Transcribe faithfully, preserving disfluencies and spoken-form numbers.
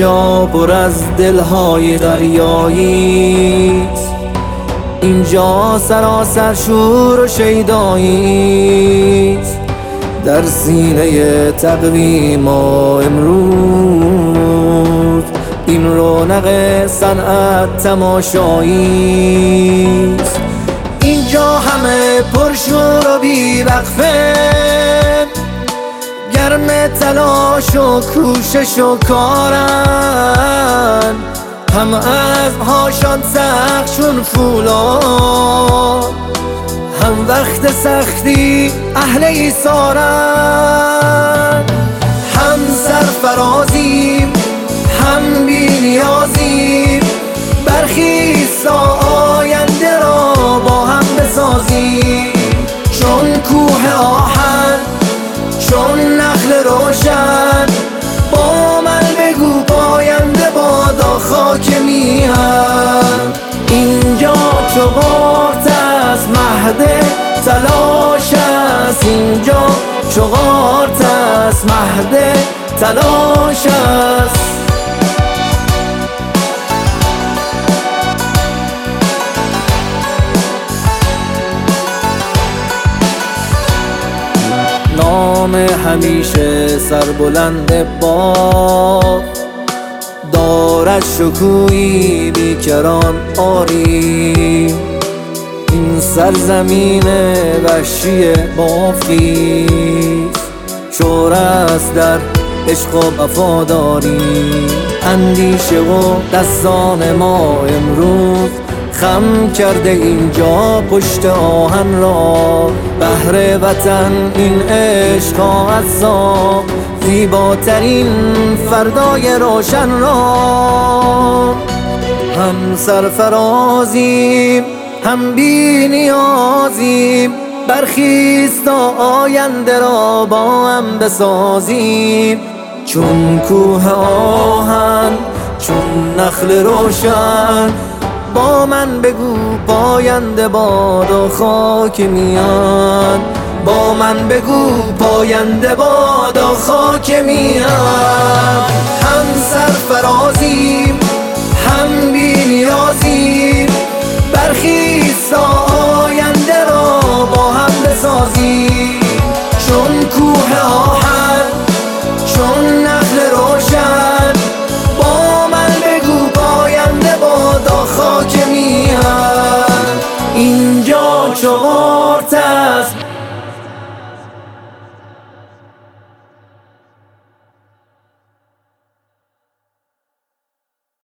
اینجا پر از دلهای دریاییست، اینجا سراسر شور و شیداییست. در سینه تقویم ما امروز این رونق صنعت تماشاییست. اینجا همه پرشور و بی‌وقفه، گرم تلاش و کوشش و کارن، هم از هاشان سخت چون فولاد، هم وقت سختی اهل ایثارن. هم سرفرازیم هم بی نیازیم، برخیز تا آینده را با هم بسازیم. چون کوه آهن چون نخل روشن، با من بگو پاینده بادا خاک میهن. اینجا چو غارت است مهد تلاش است، اینجا چو غارت است مهد تلاش است. نام همیشه سربلند باغ، دارد شکوهی بیکران آری. این سرزمین وحشی بافیست، شور است در عشق و وفاداری. اندیشه و دستان ما امروز خم کرده اینجا پشت آهن را. بهر وطن این عشق از زیباترین فردای روشن را. هم سرفرازیم هم بی نیازیم، برخیز تا آینده را با هم بسازیم. چون کوه آهن چون نخل روشن، با من بگو پاینده باد و خاک میان. با من بگو پاینده باد و خاک میان. هم سرفرازیم هم بی نیازیم، برخیز تا آینده را با هم بسازیم. چون کوه آهن چون نخل روشن، با من بگو پاینده باد و خاک میهن. اینجا چو